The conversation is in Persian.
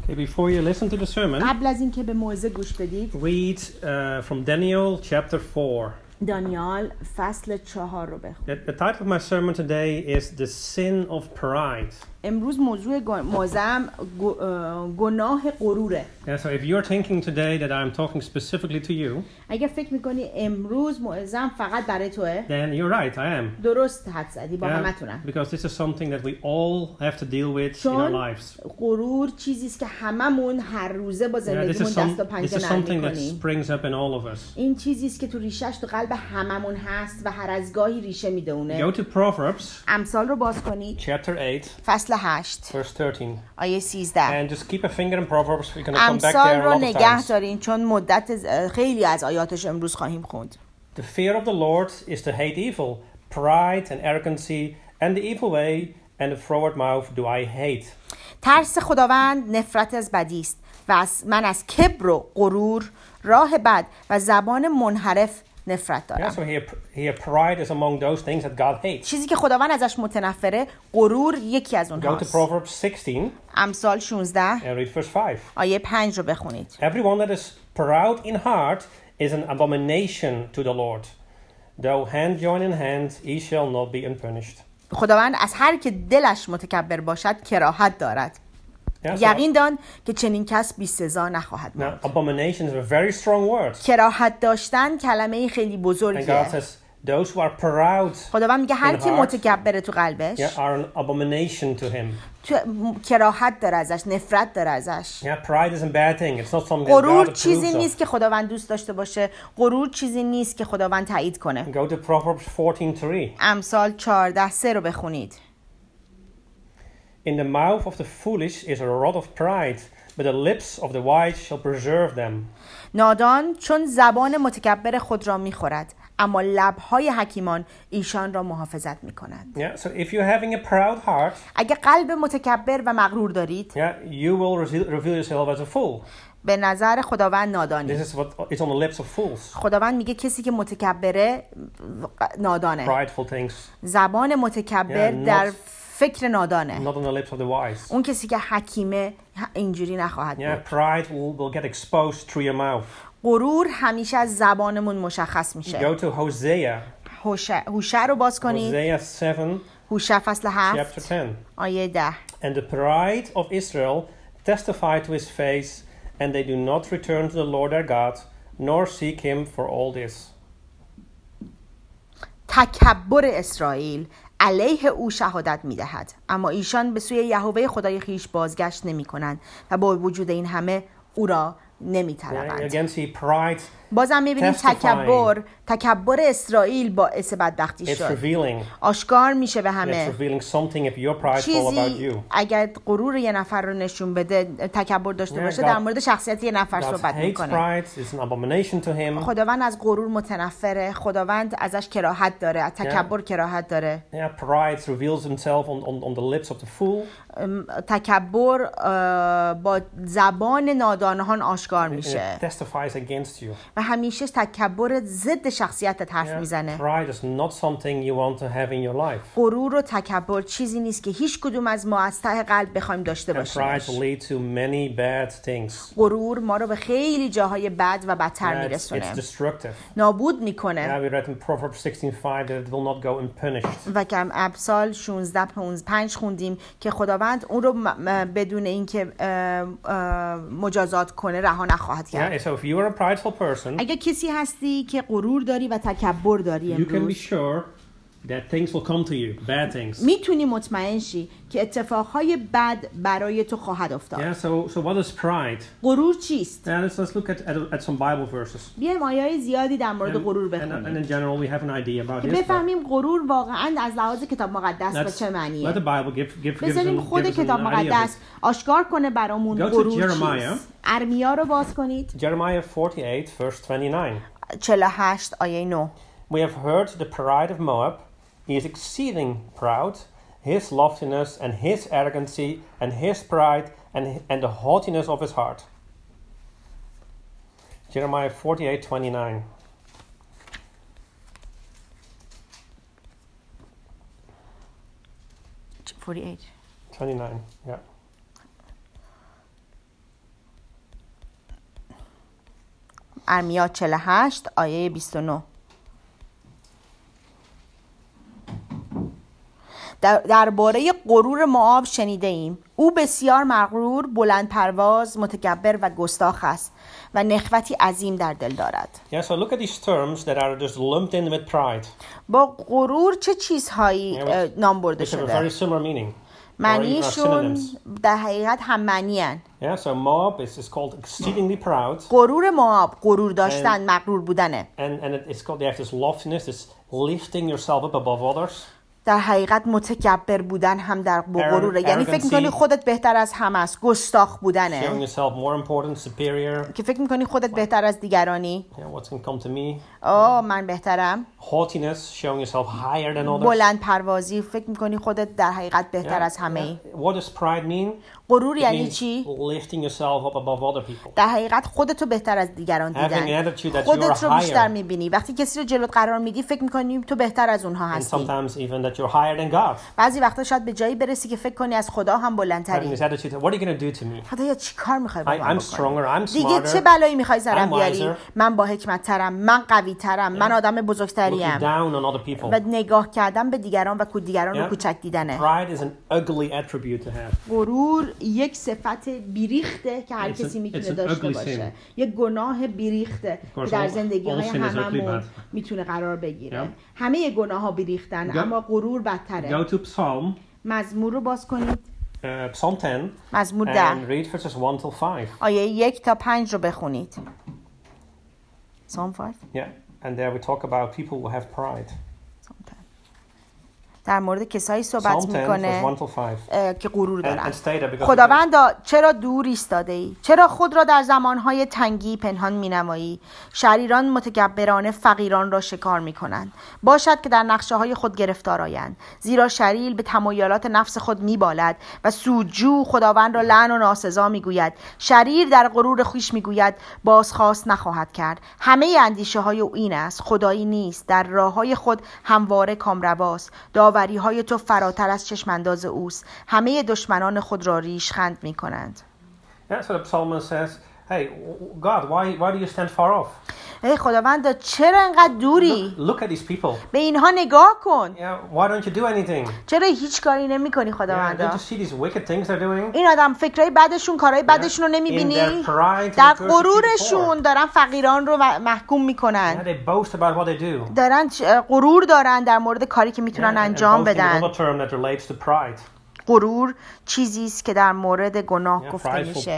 Before you listen to the sermon, قبل از اینکه به موعظه گوش بدید read from Daniel chapter 4. دانیال فصل 4 رو بخونید. The title of my sermon today is The Sin of Pride. امروز موضوع موعظه‌ام گناه غروره. Yeah, so if you're thinking today that I'm talking specifically to you, اگه فکر میکنی امروز موعظه‌ام فقط برای توه، then you're right, I am. درست حدس زدی، با Yeah, همتونم. because this is something that we all have to deal with in our چون lives. غرور چیزی است که هممون هر روزه با Yeah, زندگیمون دست و this پنجه is نرم something that میکنیم. springs up in all of us. این چیزی است که تو ریشش تو قلب هممون هست و هر از گاهی ریشه میدونه. Go to Proverbs امثال رو باز کنید. chapter 8, فصل 8 verse 13. آیه 13. And just keep a finger in Proverbs. We're going to come back امثال there a رو lot of نگه times. دارین چون مدت خیلی از آیاتش امروز خواهیم خوند. The fear of the Lord is to hate evil. Pride and arrogancy and the evil way and the froward mouth do I hate. ترس خداوند نفرت از بدی است و من از کبر و غرور، راه بد و زبان منحرف نفرت Yeah, دارم. so here pride is among those things that God hates. چیزی که خداوند ازش متنفره، غرور یکی از Go to اونهاست. Proverbs 16 امثال 16 and read verse 5. آیه 5 رو بخونید. Everyone that is proud in heart is an abomination to the Lord. Though hand join in hand, he shall not be unpunished. خداوند از هر که دلش متکبر باشد کراهت دارد. Yeah, so یقین دان که چنین کس بی سزا نخواهد now, ماند. abomination is a very strong word. کراهت داشتن کلمه خیلی And God بزرگیه. says, those who are proud خداوند میگه هر in کی heart, متکبره تو قلبش are an abomination to him. کراهت داره ازش، نفرت داره ازش. Yeah, pride isn't a bad thing. It's not something that غرور God چیزی approves نیست of. که خداوند دوست داشته باشه. غرور چیزی نیست که خداوند تایید کنه. Go to Proverbs 14:3. امثال 14:3 رو بخونید. In the mouth of the foolish is a rod of pride, but the lips of the wise shall preserve them. نادان چون زبان متکبر خود را میخورد، اما لبهای حکیمان ایشان را محافظت میکنند. Yeah, so if you're having a proud heart, اگه قلب متکبر و مغرور دارید، yeah, you will reveal yourself as a fool. به نظر خداوند نادانی. This is what is on the lips of fools. خداوند میگه کسی که متکبره نادانه. Prideful things, زبان متکبر Yeah, در فکر نادانه. not on the lips of the wise. اون کسی که حکیمه اینجوری نخواهد Yeah, بود. pride will get exposed through your mouth. غرور همیشه از زبانمون مشخص میشه. Go to Hosea. هوشع رو باز کنید. Hosea 7, هوشع فصل 7 chapter 10. آیه 10. And the pride of Israel testified to his face, and they do not return to the Lord their God, nor seek him for all this. تکبر اسرائیل علیه او شهادت میدهد، اما ایشان به سوی یهوه خدای خیش بازگشت نمی کنند و با وجود این همه او را نمی Yeah, طلبند. again, see pride. بازم میبینیم testifying. تکبر اسرائیل باعث بدبختی It's شد. revealing. آشکار میشه به It's همه. revealing something if you're prideful about چیزی you. اگر غرور یه نفر رو نشون بده، تکبر داشته Yeah, باشه، God- در مورد شخصیت یه نفر God صحبت hates میکنه. pride. It's an abomination to him. خداوند از غرور متنفره. خداوند ازش کراهت داره، از تکبر کراهت داره. Yeah, pride reveals himself on the lips of the fool. تکبر با زبان نادانان آشکار And میشه it testifies against you. و همیشه تکبر ضد شخصیتت حرف Yeah, میزنه. pride is not something you want to have in your life. غرور و تکبر چیزی نیست که هیچ کدوم از ما از ته قلب بخوایم داشته And pride will باشیم. lead to many bad things. غرور ما رو به خیلی جاهای بد و بدتر Yeah, it's میرسونه، destructive. نابود میکنه. Yeah, we read in Proverbs 16:5 that it will not go unpunished. و کم امثال 16:5 خوندیم که خداوند اون رو بدون اینکه مجازات کنه رها نخواهد کرد. Yeah, so if you are a prideful person, اگه کسی هستی که غرور داری و تکبر داری you can be امروز، sure that things will come to you, bad things. میتونی مطمئن شی که اتفاقهای بد برای تو خواهد افتاد. Yeah, so what is pride? غرور چیست؟ Yeah, let's look at some Bible verses. بیایم آیای زیادی در مورد غرور And بخونیم in general, we have an idea about که this. but بفهمیم غرور واقعا از لحاظ کتاب مقدس به Let's چه let the معنیه. Bible give بذاریم خود us کتاب an idea of مقدس آشکار کنه برامون Go to غرور Jeremiah. چیست. ارمیا رو باز کنید. it. Jeremiah 48, verse 29. 48 آیه 9. We have heard the pride of Moab. He is exceeding proud. His loftiness and his arrogancy and his pride and the haughtiness of his heart. Jeremiah 48:29. 48. 29, yeah. ارمیا 48 آیه 29. درباره غرور موآب شنیده ایم. او بسیار مغرور، بلند پرواز، متکبر و گستاخ است و نخوتی عظیم در دل دارد. Yeah, so look at these terms that are just lumped in with pride. با غرور چه چیزهایی نام برده Which have a شده؟ very similar meaning. معنیشون در حقیقت هم معنی هن. Yeah, so Moab is called exceedingly proud. غرور موآب غرور داشتن، مغرور بودنه. And it's called, they have this loftiness, this lifting yourself up above others. در حقیقت متکبر بودن هم در غروره، یعنی فکر میکنی خودت بهتر از همه است. گستاخ بودنه، Showing yourself more important, superior. که فکر میکنی خودت بهتر از دیگرانی. Yeah, what's going to come to me? من بهترم. Haughtiness, showing yourself higher than others. بلند پروازی، فکر میکنی خودت در حقیقت بهتر از همه ای. What does pride mean? غرور It یعنی means چی؟ lifting yourself up above other people. در حقیقت خودتو بهتر از دیگران Having an دیدن. attitude that you are خودت رو بیشتر higher. میبینی. وقتی کسی رو جلوت قرار میدی فکر میکنی تو بهتر از اونها And هستی. sometimes even that you're higher than God. بعضی وقتا شاید به جایی برسی که فکر کنی از خدا هم Having بلندتری. this attitude, what are you going to do to me? خدایا چی کار میخوای با من I'm بکنی؟ stronger, I'm دیگه چه smarter. بلایی میخوای سرم I'm بیاری؟ wiser. من با حکمت ترم، من قوی ترم، من آدم Looking بزرگتریم. down on other people. و نگاه کردن به دیگران و دیگران رو Yeah. کوچک دیدنه. Pride is an ugly attribute to have. غرور یک صفت بیریخته که هر It's کسی an میتونه داشته ugly باشه. sin. یک گناه بیریخته که course, در all- زندگی های all sin is ugly هممون bad. میتونه قرار بگیره. Yeah. همه گناه ها بیریختن، Go- اما غرور بدتره. Go to Psalm, مزمور رو باز کنید. Psalm 10, مزمور and 10 read verses 1 till 5. آیه 1 تا 5 رو بخونید. Psalm 5. Yeah, and there we talk about people who have pride. در مورد کسایی صحبت Psalm 10, verse میکنه 1 till 5. که غرور دارن. And stay there because خداوندا چرا دور ایستاده ای؟ چرا خود را در زمانهای تنگی پنهان می نمایی؟ شریران متکبرانه فقیران را شکار می کنند. باشد که در نقشه های خود گرفتار آیند، زیرا شریل به تمایلات نفس خود می بالد و سودجو خداوند را لعن و ناسزا می گوید. شریر در غرور خویش می گوید بازخواست نخواهد کرد. همه اندیشه های او این است، خدایی نیست. در راه های خود همواره کامرواست. داوری های تو فراتر از چشم انداز اوست. همه دشمنان خود را ریشخند می کنند. Yeah, so the psalmist says, hey, God, why do you stand far off? ای خداوند چرا انقدر دوری؟ Look at these people. به اینها نگاه کن. Yeah, why don't you do anything? چرا هیچ کاری نمی کنی Yeah, خداوند؟ don't you see these wicked things they're doing? این آدم فکرهای بعدشون، کارهای بعدشون رو نمی In بینی؟ their pride, در they persecute the غرورشون poor. دارن فقیران رو محکوم می Yeah, کنن. they boast about what they do. دارن غرور دارن در مورد کاری که میتونن And انجام boasting is بدن. another term that relates to pride. غرور چیزی است که در مورد گناه Yeah, گفته prideful میشه.